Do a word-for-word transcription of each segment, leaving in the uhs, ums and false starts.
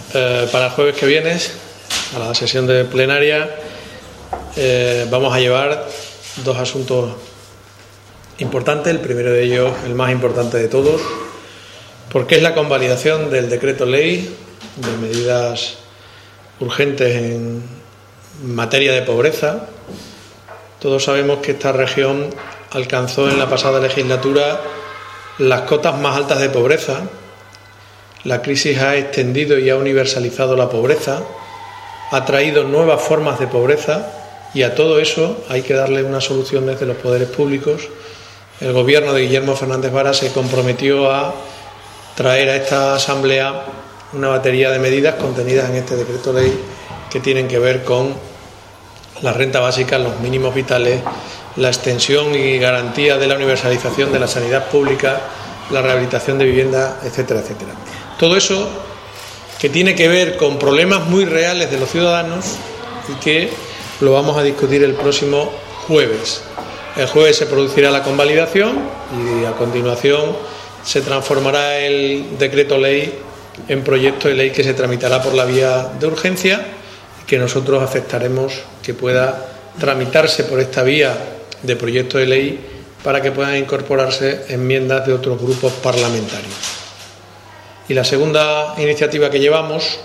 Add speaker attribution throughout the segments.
Speaker 1: eh, para el jueves que viene, a la sesión de plenaria, eh, vamos a llevar dos asuntos importantes. El primero de ellos, el más importante de todos, porque es la convalidación del decreto ley de medidas urgentes en materia de pobreza. Todos sabemos que esta región alcanzó en la pasada legislatura las cotas más altas de pobreza. La crisis ha extendido y ha universalizado la pobreza, ha traído nuevas formas de pobreza, y a todo eso hay que darle una solución desde los poderes públicos. El gobierno de Guillermo Fernández Vara se comprometió a traer a esta asamblea una batería de medidas contenidas en este decreto ley que tienen que ver con la renta básica, los mínimos vitales, la extensión y garantía de la universalización de la sanidad pública, la rehabilitación de vivienda, etcétera, etcétera. Todo eso que tiene que ver con problemas muy reales de los ciudadanos y que lo vamos a discutir el próximo jueves. El jueves se producirá la convalidación y a continuación se transformará el decreto ley en proyecto de ley que se tramitará por la vía de urgencia y que nosotros aceptaremos que pueda tramitarse por esta vía de proyecto de ley para que puedan incorporarse enmiendas de otros grupos parlamentarios. Y la segunda iniciativa que llevamos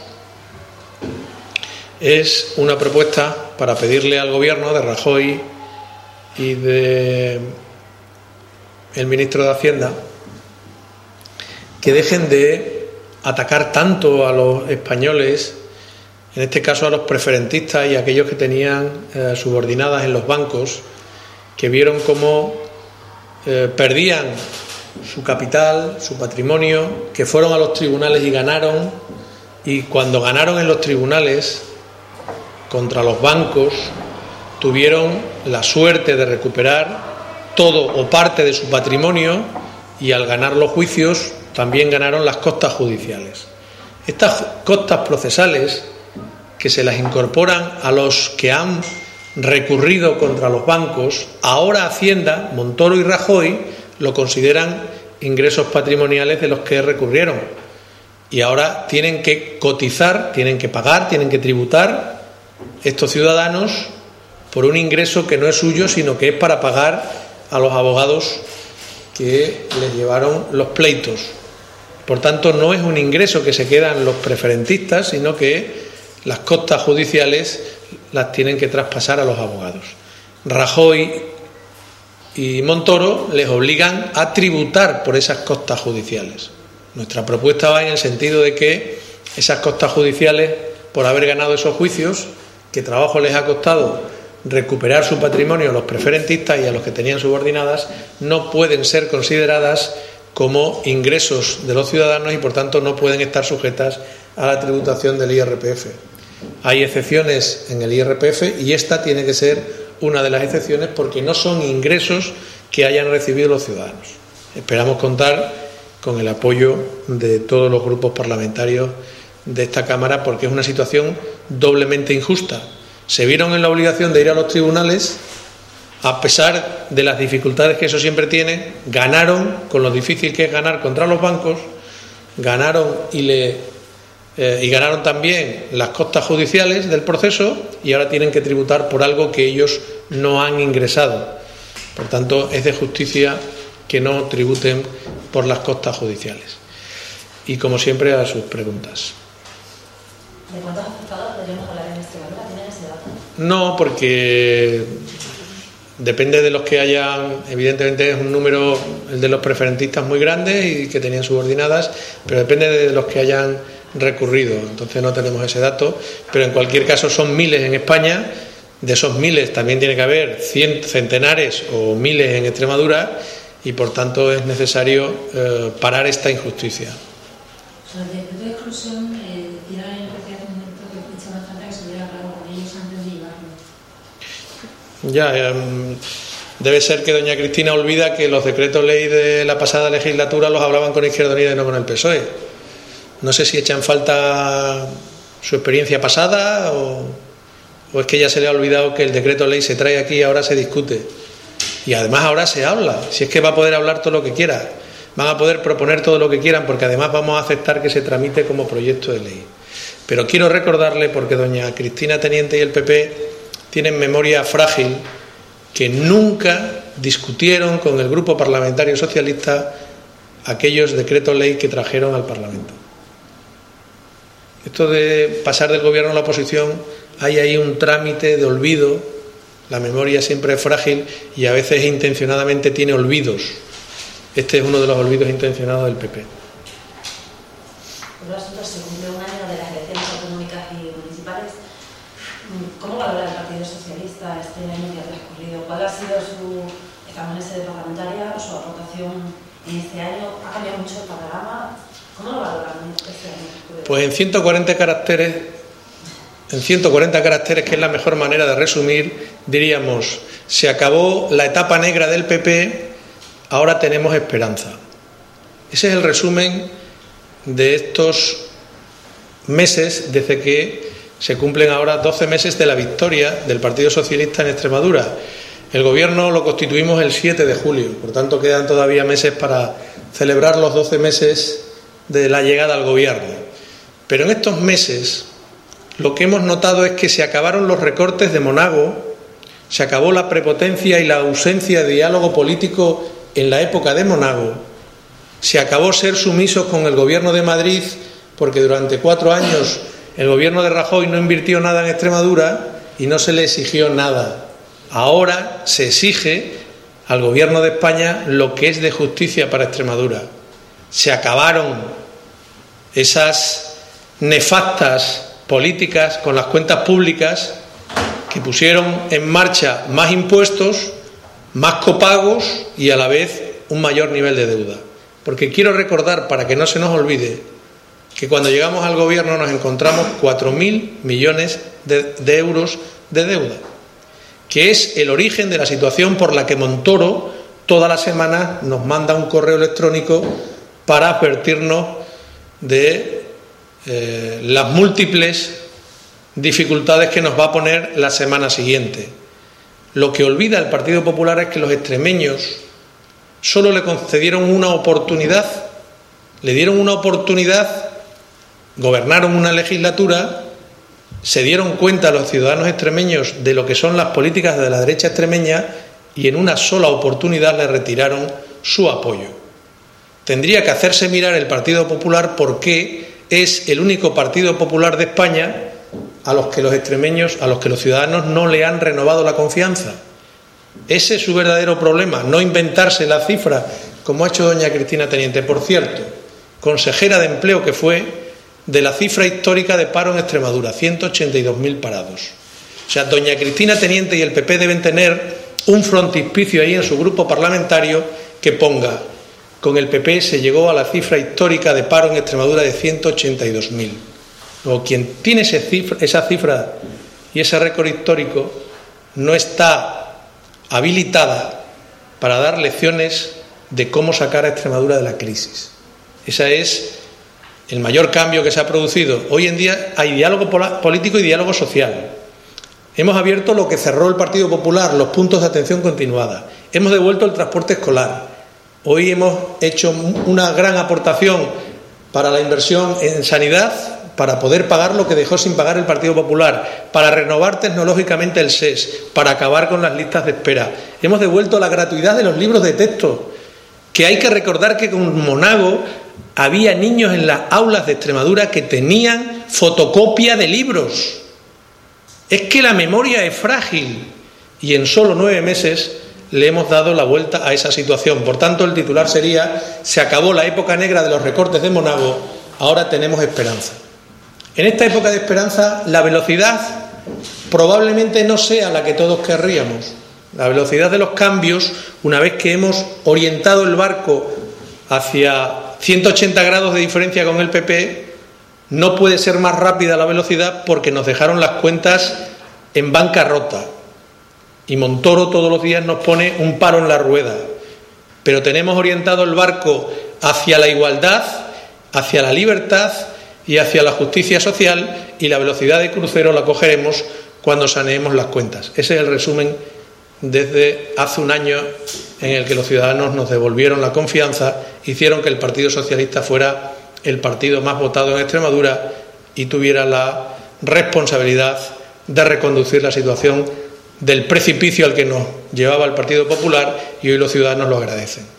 Speaker 1: es una propuesta para pedirle al Gobierno de Rajoy y de el ministro de Hacienda que dejen de atacar tanto a los españoles, en este caso a los preferentistas y a aquellos que tenían eh, subordinadas en los bancos, que vieron cómo eh, perdían su capital, su patrimonio, que fueron a los tribunales y ganaron, y cuando ganaron en los tribunales contra los bancos tuvieron la suerte de recuperar todo o parte de su patrimonio, y al ganar los juicios también ganaron las costas judiciales. Estas costas procesales, que se las incorporan a los que han recurrido contra los bancos, ahora Hacienda, Montoro y Rajoy lo consideran ingresos patrimoniales de los que recurrieron, y ahora tienen que cotizar, tienen que pagar, tienen que tributar estos ciudadanos por un ingreso que no es suyo, sino que es para pagar a los abogados que les llevaron los pleitos. Por tanto, no es un ingreso que se quedan los preferentistas, sino que las costas judiciales las tienen que traspasar a los abogados. Rajoy y Montoro les obligan a tributar por esas costas judiciales. Nuestra propuesta va en el sentido de que esas costas judiciales, por haber ganado esos juicios, que trabajo les ha costado recuperar su patrimonio a los preferentistas y a los que tenían subordinadas, no pueden ser consideradas como ingresos de los ciudadanos y por tanto no pueden estar sujetas a la tributación del I R P F. Hay excepciones en el I R P F y esta tiene que ser una de las excepciones porque no son ingresos que hayan recibido los ciudadanos. Esperamos contar con el apoyo de todos los grupos parlamentarios de esta Cámara porque es una situación doblemente injusta. Se vieron en la obligación de ir a los tribunales, a pesar de las dificultades que eso siempre tiene, ganaron, con lo difícil que es ganar contra los bancos, ganaron y le eh, y ganaron también las costas judiciales del proceso y ahora tienen que tributar por algo que ellos no han ingresado. Por tanto, es de justicia que no tributen por las costas judiciales. Y como siempre, a sus preguntas.
Speaker 2: ¿De cuántos afectados podríamos hablar en Extremadura? ¿Tienen ese dato?
Speaker 1: No, porque depende de los que hayan, evidentemente es un número, el de los preferentistas, muy grande y que tenían subordinadas, pero depende de los que hayan recurrido, entonces no tenemos ese dato, pero en cualquier caso son miles en España, de esos miles también tiene que haber cien, centenares o miles en Extremadura y por tanto es necesario eh, parar esta injusticia.
Speaker 3: Sobre el decreto de exclusión, eh, decía en el hace un momento que echa más falta que se hubiera hablado con ellos antes de llevarlo.
Speaker 1: Ya, eh, debe ser que doña Cristina olvida que los decretos ley de la pasada legislatura los hablaban con Izquierda Unida y no con el P S O E. No sé si echan falta su experiencia pasada o, o es que ya se le ha olvidado que el decreto ley se trae aquí y ahora se discute. Y además ahora se habla, si es que va a poder hablar todo lo que quiera, van a poder proponer todo lo que quieran porque además vamos a aceptar que se tramite como proyecto de ley. Pero quiero recordarle, porque doña Cristina Teniente y el P P tienen memoria frágil, que nunca discutieron con el Grupo Parlamentario Socialista aquellos decretos ley que trajeron al Parlamento. Esto de pasar del gobierno a la oposición, hay ahí un trámite de olvido. La memoria siempre es frágil y a veces intencionadamente tiene olvidos. Este es uno de los olvidos intencionados del P P.
Speaker 2: Por asunto, se cumple un año de las elecciones autonómicas y municipales. ¿Cómo valora el Partido Socialista este año que ha transcurrido? ¿Cuál ha sido su, estamos en sede parlamentaria, su aportación en este año? ¿Ha cambiado mucho el panorama? ¿Cómo lo valoran este año?
Speaker 1: Pues en ciento cuarenta caracteres, en ciento cuarenta caracteres, que es la mejor manera de resumir, diríamos: se acabó la etapa negra del P P, ahora tenemos esperanza. Ese es el resumen de estos meses, desde que se cumplen ahora doce meses de la victoria del Partido Socialista en Extremadura. El gobierno lo constituimos el siete de julio, por tanto quedan todavía meses para celebrar los doce meses de la llegada al gobierno. Pero en estos meses lo que hemos notado es que se acabaron los recortes de Monago, se acabó la prepotencia y la ausencia de diálogo político en la época de Monago, se acabó ser sumisos con el gobierno de Madrid, porque durante cuatro años el gobierno de Rajoy no invirtió nada en Extremadura y no se le exigió nada. Ahora se exige al gobierno de España lo que es de justicia para Extremadura. Se acabaron esas nefastas políticas con las cuentas públicas que pusieron en marcha más impuestos, más copagos y a la vez un mayor nivel de deuda. Porque quiero recordar, para que no se nos olvide, que cuando llegamos al gobierno nos encontramos cuatro mil millones de, de euros de deuda, que es el origen de la situación por la que Montoro toda la semana nos manda un correo electrónico para advertirnos de eh, las múltiples dificultades que nos va a poner la semana siguiente. Lo que olvida el Partido Popular es que los extremeños solo le concedieron una oportunidad, le dieron una oportunidad, gobernaron una legislatura, se dieron cuenta los ciudadanos extremeños de lo que son las políticas de la derecha extremeña y en una sola oportunidad le retiraron su apoyo. Tendría que hacerse mirar el Partido Popular porque es el único partido popular de España a los que los extremeños, a los que los ciudadanos no le han renovado la confianza. Ese es su verdadero problema, no inventarse la cifra como ha hecho doña Cristina Teniente, por cierto, consejera de Empleo que fue, de la cifra histórica de paro en Extremadura, ciento ochenta y dos mil parados. O sea, doña Cristina Teniente y el P P deben tener un frontispicio ahí en su grupo parlamentario que ponga: con el P P se llegó a la cifra histórica de paro en Extremadura de ciento ochenta y dos mil. Luego, quien tiene ese cifra, esa cifra y ese récord histórico no está habilitada para dar lecciones de cómo sacar a Extremadura de la crisis. Ese es el mayor cambio que se ha producido. Hoy en día hay diálogo político y diálogo social. Hemos abierto lo que cerró el Partido Popular, los puntos de atención continuada. Hemos devuelto el transporte escolar. Hoy hemos hecho una gran aportación para la inversión en sanidad, para poder pagar lo que dejó sin pagar el Partido Popular, para renovar tecnológicamente el S E S, para acabar con las listas de espera. Hemos devuelto la gratuidad de los libros de texto, que hay que recordar que con Monago había niños en las aulas de Extremadura que tenían fotocopia de libros. Es que la memoria es frágil y en solo nueve meses le hemos dado la vuelta a esa situación. Por tanto, el titular sería: se acabó la época negra de los recortes de Monago, ahora tenemos esperanza. En esta época de esperanza, la velocidad probablemente no sea la que todos querríamos. La velocidad de los cambios, una vez que hemos orientado el barco hacia ciento ochenta grados de diferencia con el P P, no puede ser más rápida la velocidad porque nos dejaron las cuentas en bancarrota. Y Montoro todos los días nos pone un paro en la rueda. Pero tenemos orientado el barco hacia la igualdad, hacia la libertad y hacia la justicia social, y la velocidad de crucero la cogeremos cuando saneemos las cuentas. Ese es el resumen desde hace un año en el que los ciudadanos nos devolvieron la confianza, hicieron que el Partido Socialista fuera el partido más votado en Extremadura, y tuviera la responsabilidad de reconducir la situación del precipicio al que nos llevaba el Partido Popular, y hoy los ciudadanos lo agradecen.